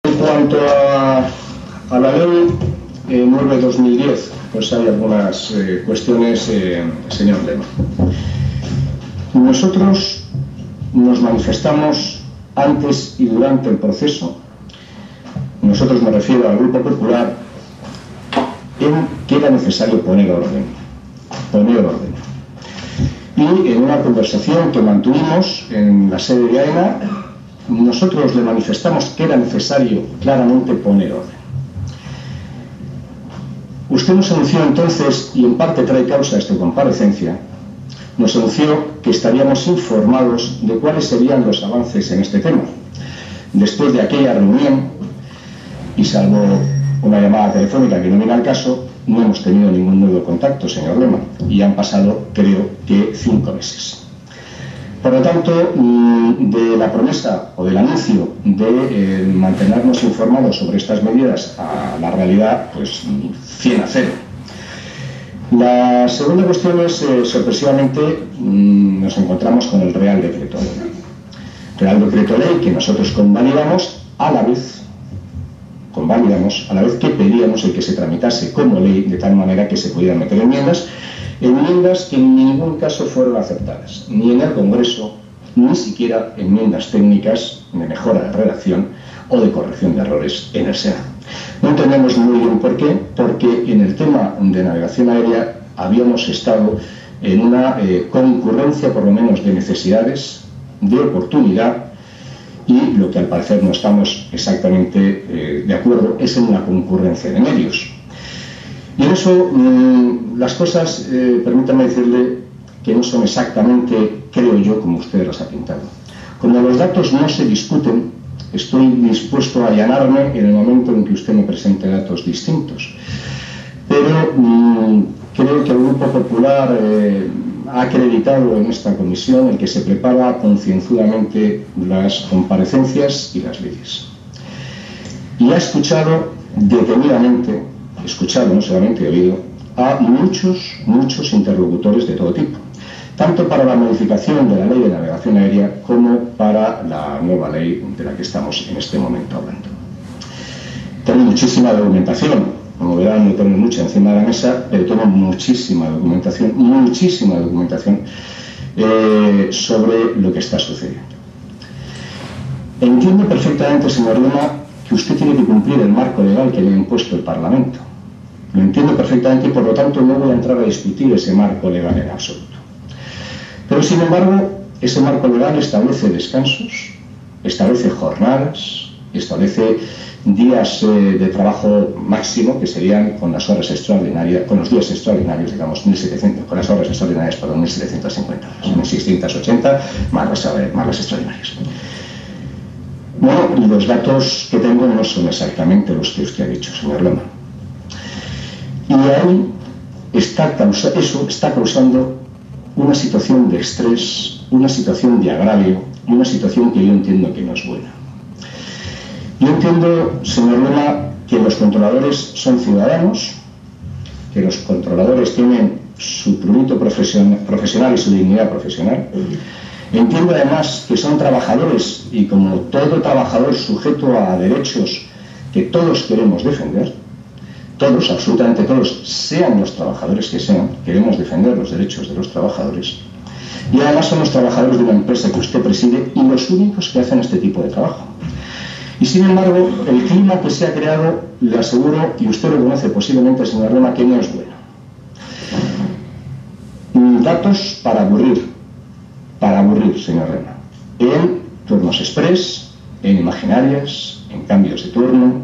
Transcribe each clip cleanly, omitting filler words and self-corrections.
En cuanto a la ley 9/2010, pues hay algunas cuestiones, señor Lema. Nosotros nos manifestamos antes y durante el proceso, nosotros me refiero al Grupo Popular, en que era necesario poner orden. Y en una conversación que mantuvimos en la sede de AENA, nosotros le manifestamos que era necesario claramente poner orden. Usted nos anunció entonces, y en parte trae causa esta comparecencia, nos anunció que estaríamos informados de cuáles serían los avances en este tema. Después de aquella reunión, y salvo una llamada telefónica que no viene al caso, no hemos tenido ningún nuevo contacto, señor Lema, y han pasado, creo que, 5 meses. Por lo tanto, de la promesa o del anuncio de mantenernos informados sobre estas medidas a la realidad, pues 100 a 0. La segunda cuestión es, sorpresivamente, nos encontramos con el Real Decreto Ley. Real Decreto Ley que nosotros convalidamos a la vez que pedíamos el que se tramitase como ley, de tal manera que se pudieran meter enmiendas que en ningún caso fueron aceptadas, ni en el Congreso, ni siquiera enmiendas técnicas de mejora de redacción o de corrección de errores en el Senado. No entendemos muy bien por qué, porque en el tema de navegación aérea habíamos estado en una concurrencia, por lo menos, de necesidades, de oportunidad, y lo que al parecer no estamos exactamente de acuerdo es en una concurrencia de medios. Y en eso las cosas, permítanme decirle que no son exactamente, creo yo, como usted las ha pintado. Como los datos no se discuten, estoy dispuesto a allanarme en el momento en que usted me presente datos distintos. Pero creo que el Grupo Popular ha acreditado en esta comisión el que se prepara concienzudamente las comparecencias y las leyes. Y ha escuchado detenidamente, no solamente oído, a muchos interlocutores de todo tipo, tanto para la modificación de la ley de navegación aérea como para la nueva ley de la que estamos en este momento hablando. Tengo muchísima documentación. Como verán, no tengo mucha encima de la mesa, pero tengo muchísima documentación sobre lo que está sucediendo. Entiendo perfectamente, señor Lema, que usted tiene que cumplir el marco legal que le ha impuesto el Parlamento. Lo entiendo perfectamente y, por lo tanto, no voy a entrar a discutir ese marco legal en absoluto. Pero, sin embargo, ese marco legal establece descansos, establece jornadas, establece días de trabajo máximo, que serían con las horas extraordinarias, con los días extraordinarios, digamos, 1.700, con las horas extraordinarias, perdón, 1.750 horas, 1.680 más las extraordinarias. Bueno, y los datos que tengo no son exactamente los que usted ha dicho, señor Lema. Y ahí eso está causando una situación de estrés, una situación de agravio y una situación que yo entiendo que no es buena. Yo entiendo, señor Lema, que los controladores son ciudadanos, que los controladores tienen su prurito profesional y su dignidad profesional. Entiendo además que son trabajadores y, como todo trabajador, sujeto a derechos que todos queremos defender, todos, absolutamente todos, sean los trabajadores que sean, queremos defender los derechos de los trabajadores. Y además son los trabajadores de una empresa que usted preside y los únicos que hacen este tipo de trabajo. Y sin embargo, el clima que se ha creado, le aseguro, y usted lo conoce posiblemente, señor Lema, que no es bueno. Datos para aburrir, señor Lema. En turnos express, en imaginarias, en cambios de turno,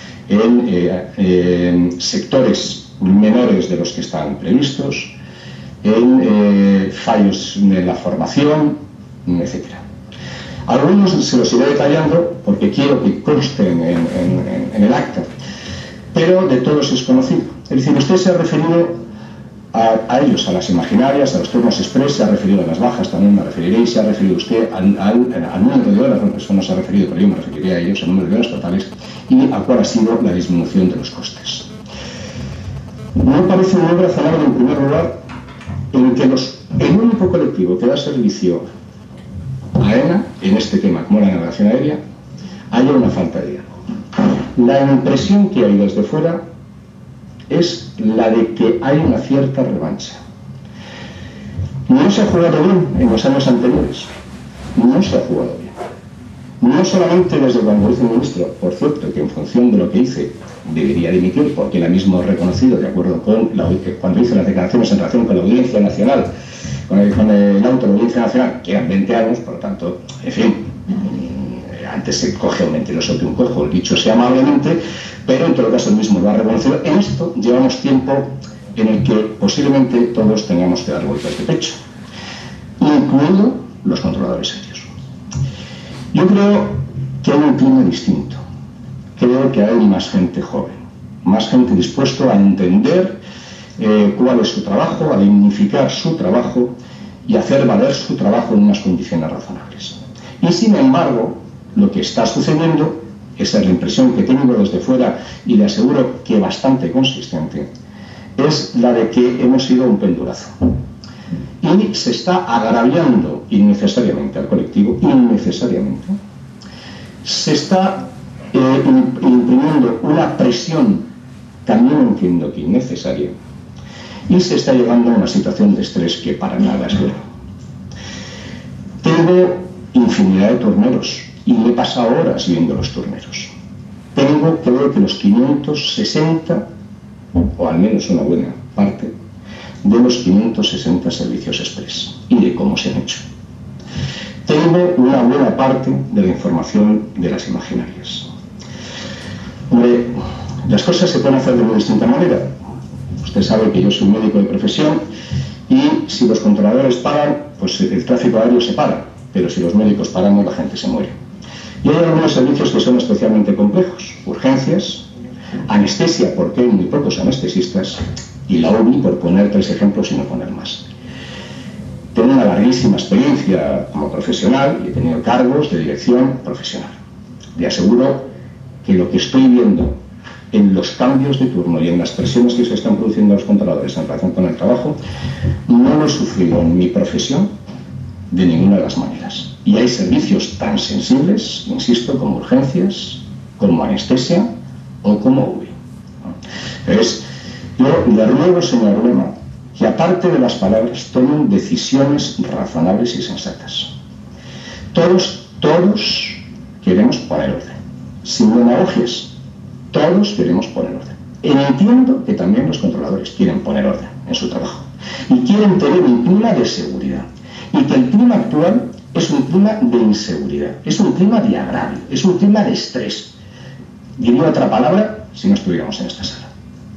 en sectores menores de los que están previstos, en fallos de la formación, etc. Algunos se los iré detallando porque quiero que consten en el acta, pero de todos es conocido. Es decir, usted se ha referido a ellos, a las imaginarias, a los turnos express, se ha referido a las bajas, también me referiré, y se ha referido usted al número de horas, bueno, eso no se ha referido, pero yo me referiré a ellos, al número de horas totales, y a cuál ha sido la disminución de los costes. No parece muy razonable, en primer lugar, en que el único colectivo que da servicio a AENA, en este tema, como la navegación aérea, haya una falta de diálogo. La impresión que hay desde fuera es la de que hay una cierta revancha. No se ha jugado bien en los años anteriores, no se ha jugado bien. No solamente desde cuando hice ministro, por cierto, que en función de lo que hice debería dimitir, porque él mismo ha reconocido, de acuerdo con cuando hizo las declaraciones en relación con la Audiencia Nacional, con el auto de la Audiencia Nacional, que eran 20 años, por lo tanto, en fin, antes se coge un mentiroso que un cojo, el dicho sea amablemente, pero en todo caso él mismo lo ha reconocido. En esto llevamos tiempo en el que posiblemente todos tengamos que dar golpes de pecho, incluido los controladores serios. Yo creo que hay un clima distinto. Creo que hay más gente joven, más gente dispuesta a entender cuál es su trabajo, a dignificar su trabajo y hacer valer su trabajo en unas condiciones razonables. Y sin embargo, lo que está sucediendo, esa es la impresión que tengo desde fuera y le aseguro que bastante consistente, es la de que hemos sido un pendulazo. Y se está agraviando innecesariamente al colectivo, innecesariamente. Se está imprimiendo una presión, también entiendo que innecesaria, y se está llevando a una situación de estrés que para nada es buena. Tengo infinidad de turneros y me he pasado horas viendo los turneros. Tengo, creo que los 560, o al menos una buena parte, de los 560 servicios express y de cómo se han hecho. Tengo una buena parte de la información de las imaginarias. Hombre, las cosas se pueden hacer de muy distinta manera. Usted sabe que yo soy médico de profesión y si los controladores paran, pues el tráfico aéreo se para, pero si los médicos paramos, la gente se muere. Y hay algunos servicios que son especialmente complejos: urgencias, anestesia, porque hay muy pocos anestesistas, y la UBI, por poner 3 ejemplos y no poner más. Tengo una larguísima experiencia como profesional y he tenido cargos de dirección profesional. Le aseguro que lo que estoy viendo en los cambios de turno y en las presiones que se están produciendo a los controladores en relación con el trabajo, no lo he sufrido en mi profesión de ninguna de las maneras. Y hay servicios tan sensibles, insisto, como urgencias, como anestesia o como UBI. Entonces, yo le ruego, señor Lema, que aparte de las palabras tomen decisiones razonables y sensatas. Todos queremos poner orden, sin demagogias. Todos queremos poner orden. Entiendo que también los controladores quieren poner orden en su trabajo y quieren tener un clima de seguridad, y que el clima actual es un clima de inseguridad, es un clima de agravio, es un clima de estrés. Diría otra palabra si no estuviéramos en esta sala.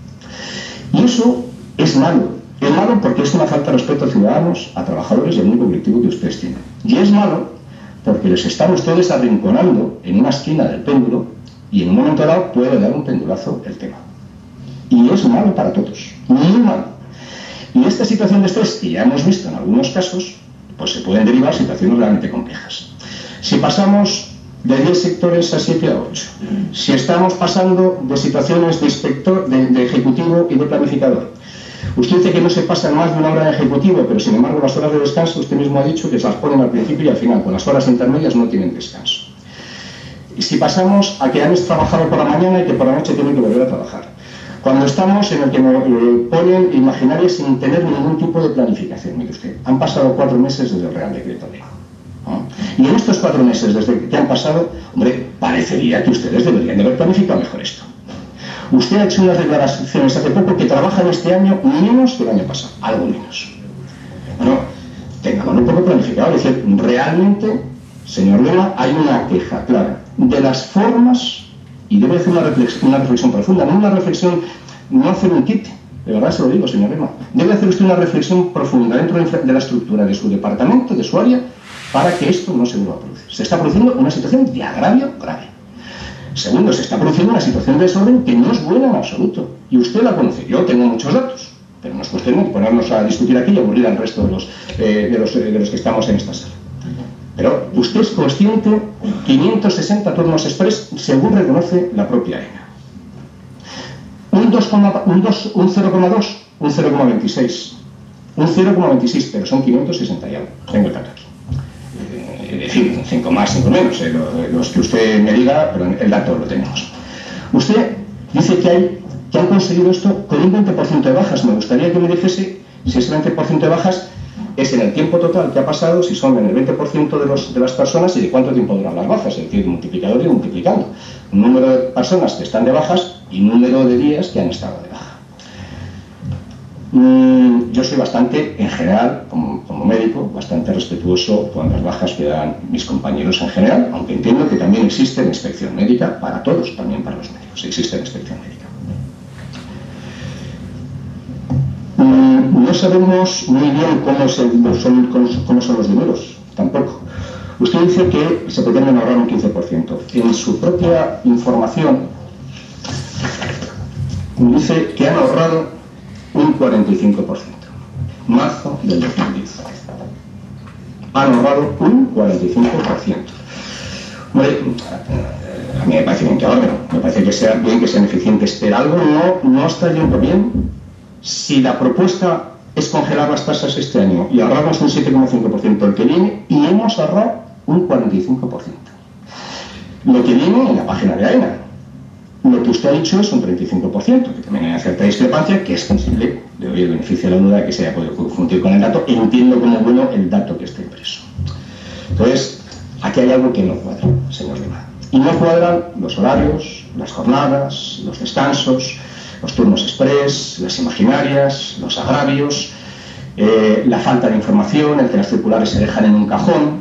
Y eso es malo. Es malo porque es una falta de respeto a ciudadanos, a trabajadores y al único colectivo que ustedes tienen. Y es malo porque les están ustedes arrinconando en una esquina del péndulo y en un momento dado puede dar un pendulazo el tema. Y es malo para todos, muy malo. Y esta situación de estrés, que ya hemos visto en algunos casos, pues se pueden derivar situaciones realmente complejas. Si pasamos de 10 sectores a 7 a 8, si estamos pasando de situaciones de inspector, de ejecutivo y de planificador. Usted dice que no se pasa más de una hora de ejecutivo, pero sin embargo las horas de descanso usted mismo ha dicho que se las ponen al principio y al final, con las horas intermedias no tienen descanso. Y si pasamos a que han trabajado por la mañana y que por la noche tienen que volver a trabajar. Cuando estamos en el que ponen imaginarias sin tener ningún tipo de planificación, mire usted, han pasado 4 meses desde el Real Decreto Ley. Y en estos 4 meses desde que han pasado, hombre, parecería que ustedes deberían de haber planificado mejor esto. Usted ha hecho unas declaraciones hace poco que trabajan este año menos que el año pasado, algo menos. Bueno, tengámoslo un poco planificado, es decir, realmente, señor Lema, hay una queja clara de las formas y debe hacer una reflexión profunda, no una reflexión, no hacer un kit, de verdad se lo digo, señor Lema, debe hacer usted una reflexión profunda dentro de la estructura de su departamento, de su área, para que esto no se vuelva a producir. Se está produciendo una situación de agravio grave. Segundo, se está produciendo una situación de desorden que no es buena en absoluto. Y usted la conoce. Yo tengo muchos datos, pero no es cuestión de ponernos a discutir aquí y aburrir al resto de los que estamos en esta sala. Pero usted es consciente, 560 turnos express, según reconoce la propia ENA. Un 0,2, un 0,26, un 0,26, pero son 560 y algo. Tengo el dato aquí. En fin, 5 más, 5 menos, los que usted me diga, pero el dato lo tenemos. Usted dice que han conseguido esto con un 20% de bajas. Me gustaría que me dijese si ese 20% de bajas es en el tiempo total que ha pasado, si son en el 20% de las personas y de cuánto tiempo duran las bajas, es decir, multiplicador y multiplicando. Un número de personas que están de bajas y número de días que han estado de baja. Yo soy bastante, en general, como médico, bastante respetuoso con las bajas que dan mis compañeros en general, aunque entiendo que también existe inspección médica para todos, también para los médicos, existe inspección médica. No sabemos muy bien cómo son los números, tampoco. Usted dice que se pretenden ahorrar un 15%. En su propia información dice que han ahorrado un 45%. Marzo del 2010. Han ahorrado un 45%. Hombre, a mí me parece bien que ahorren, me parece que sea bien que sean eficientes, pero algo no está yendo bien. Si la propuesta es congelar las tasas este año y ahorramos un 7,5% el que viene, y hemos ahorrado un 45%. Lo que viene en la página de AENA. Lo que usted ha dicho es un 35%, que también hay cierta discrepancia, que es sensible. Le doy el beneficio de la duda de que se haya podido confundir con el dato. Entiendo como bueno el dato que está impreso. Entonces, aquí hay algo que no cuadra, señor Lima. Y no cuadran los horarios, las jornadas, los descansos, los turnos express, las imaginarias, los agravios, la falta de información, el que las circulares se dejan en un cajón.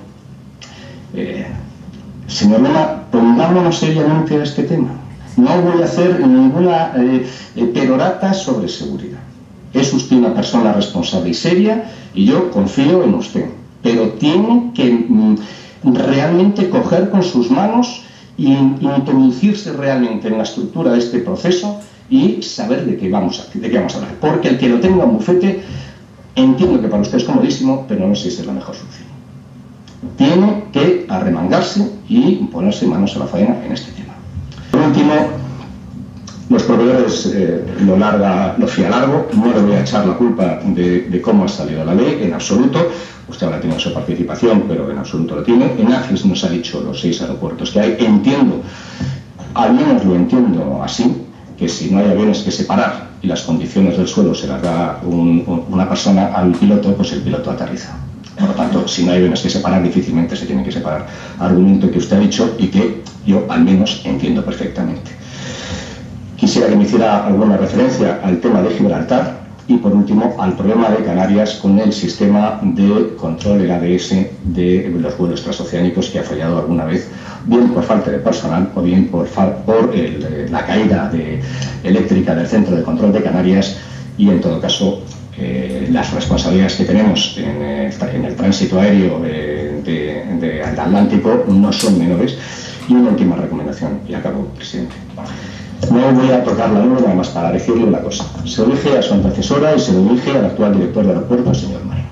Señor Lima, pongámonos seriamente a este tema. No voy a hacer ninguna perorata sobre seguridad. Es usted una persona responsable y seria y yo confío en usted. Pero tiene que realmente coger con sus manos e introducirse realmente en la estructura de este proceso y saber de qué vamos a hablar. Porque el que lo tenga en bufete, entiendo que para usted es comodísimo, pero no sé si es la mejor solución. Tiene que arremangarse y ponerse manos a la faena en este tema. Por último, los proveedores lo fía largo. No le voy a echar la culpa de cómo ha salido la ley, en absoluto. Usted habrá tenido su participación, pero en absoluto lo tiene. En AFIS nos ha dicho los 6 aeropuertos que hay. Entiendo, al menos lo entiendo así, que si no hay aviones que separar y las condiciones del suelo se las da una persona al piloto, pues el piloto aterriza. Por lo tanto, si no hay aviones que separar, difícilmente se tienen que separar. Argumento que usted ha dicho y que yo al menos entiendo perfectamente. Quisiera que me hiciera alguna referencia al tema de Gibraltar y, por último, al problema de Canarias con el sistema de control, el ADS, de los vuelos transoceánicos que ha fallado alguna vez, bien por falta de personal o bien por la caída eléctrica del centro de control de Canarias y, en todo caso, las responsabilidades que tenemos en el tránsito aéreo del Atlántico no son menores. Y una última recomendación, y acabo, presidente. No voy a tocar la nube nada más para decirle una cosa. Se lo dije a su antecesora y se lo dije al actual director del aeropuerto, el señor Marín.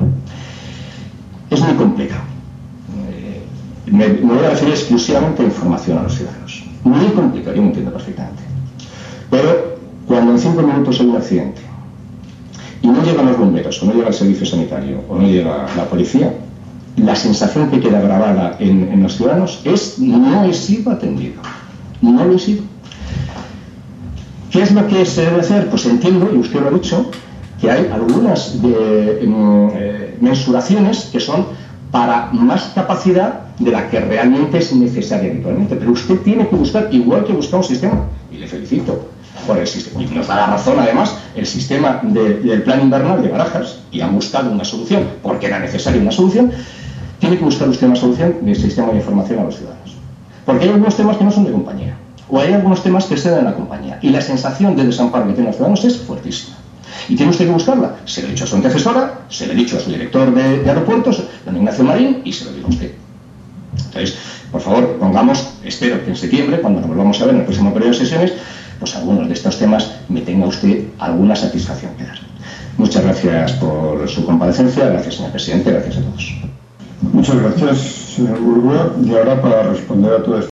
Es muy complicado. Me voy a referir exclusivamente a información a los ciudadanos. Muy complicado, yo lo entiendo perfectamente. Pero cuando en 5 minutos hay un accidente y no llegan los bomberos, o no llega el servicio sanitario, o no llega la policía, la sensación que queda grabada en los ciudadanos es: no he sido atendido. No lo he sido. ¿Qué es lo que se debe hacer? Pues entiendo, y usted lo ha dicho, que hay algunas mensuraciones que son para más capacidad de la que realmente es necesaria habitualmente. Pero usted tiene que buscar, igual que busca un sistema, y le felicito por el sistema, y nos da la razón además el sistema del plan invernal de Barajas, y han buscado una solución porque era necesaria una solución. Tiene que buscar usted una solución del sistema de información a los ciudadanos, porque hay algunos temas que no son de compañía, o hay algunos temas que se dan en la compañía, y la sensación de desamparo que tienen los ciudadanos es fuertísima. Y tiene usted que buscarla. Se lo he dicho a su antecesora, se lo he dicho a su director de aeropuertos, don Ignacio Marín, y se lo digo a usted. Entonces, por favor, pongamos, espero que en septiembre, cuando nos volvamos a ver en el próximo periodo de sesiones, pues algunos de estos temas me tenga usted alguna satisfacción que dar. Muchas gracias por su comparecencia, gracias señor presidente, gracias a todos. Muchas gracias, señor Burgua. Y ahora, para responder a todas